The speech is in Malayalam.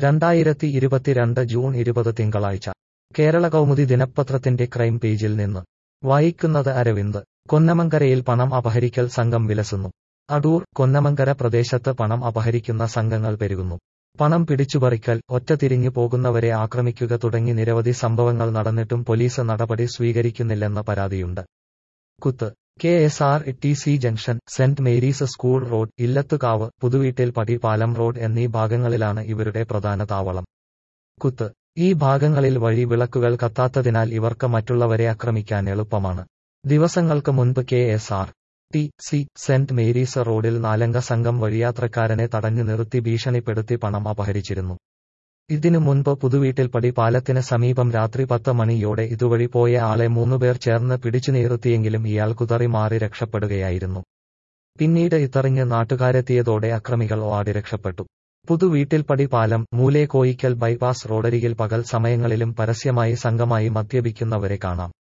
2022 ജൂൺ 20 തിങ്കളാഴ്ച കേരള കൗമുദി ദിനപത്രത്തിന്റെ ക്രൈം പേജിൽ നിന്ന് വായിക്കുന്നത് അരവിന്ദ്. കൊന്നമങ്കരയിൽ പണം അപഹരിക്കൽ സംഘം വിലസുന്നു. അടൂർ. കൊന്നമങ്കര പ്രദേശത്ത് പണം അപഹരിക്കുന്ന സംഘങ്ങൾ പെരുകുന്നു. പണം പിടിച്ചുപറിക്കൽ, ഒറ്റതിരിഞ്ഞു പോകുന്നവരെ ആക്രമിക്കുക തുടങ്ങി നിരവധി സംഭവങ്ങൾ നടന്നിട്ടും പോലീസ് നടപടി സ്വീകരിക്കുന്നില്ലെന്ന പരാതിയുണ്ട്. കുത്ത്. KSRTC junction, Saint Mary's school road, Illathukavu, പുതുവീട്ടിൽ പടി പാലം റോഡ് എന്നീ ഭാഗങ്ങളിലാണ് ഇവരുടെ പ്രധാന താവളം. കുത്ത്. ഈ ഭാഗങ്ങളിൽ വഴി വിളക്കുകൾ കത്താത്തതിനാൽ ഇവർക്ക് മറ്റുള്ളവരെ ആക്രമിക്കാൻ എളുപ്പമാണ്. ദിവസങ്ങൾക്ക് മുൻപ് KSRTC സെന്റ് മേരീസ് റോഡിൽ 4 അംഗ സംഘം വഴിയാത്രക്കാരനെ തടഞ്ഞു നിർത്തി ഭീഷണിപ്പെടുത്തി പണം അപഹരിച്ചിരുന്നു. ഇതിനു മുൻപ് പുതുവീട്ടിൽപ്പടി പാലത്തിന് സമീപം രാത്രി 10 മണിയോടെ ഇതുവഴി പോയ ആളെ 3 പേർ ചേർന്ന് പിടിച്ചു നിർത്തിയെങ്കിലും ഇയാൾ കുതറി മാറി രക്ഷപ്പെടുകയായിരുന്നു. പിന്നീട് ഇത്തറിഞ്ഞ് നാട്ടുകാരെത്തിയതോടെ അക്രമികൾ ഓടി രക്ഷപ്പെട്ടു. പുതുവീട്ടിൽപ്പടി പാലം, മൂലേ കോയിക്കൽ ബൈപ്പാസ് റോഡരികിൽ പകൽ സമയങ്ങളിലും പരസ്യമായി സംഘമായി മദ്യപിക്കുന്നവരെ കാണാം.